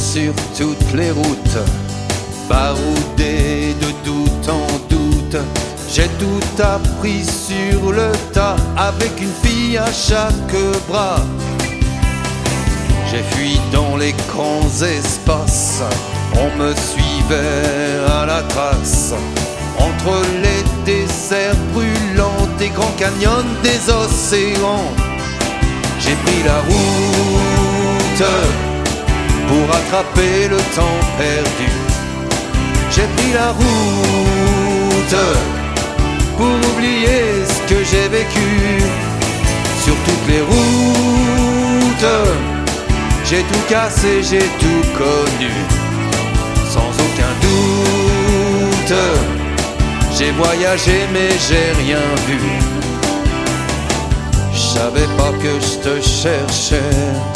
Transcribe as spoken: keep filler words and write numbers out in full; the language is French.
sur toutes les routes, baroudé de doute en doute. J'ai tout appris sur le tas, avec une fille à chaque bras. J'ai fui dans les grands espaces, on me suivait à la trace. Entre les déserts brûlants, des grands canyons, des océans, j'ai pris la route pour rattraper le temps perdu. J'ai pris la route pour oublier ce que j'ai vécu. Sur toutes les routes, j'ai tout cassé, j'ai tout connu. Sans aucun doute, j'ai voyagé mais j'ai rien vu. Je savais pas que je te cherchais,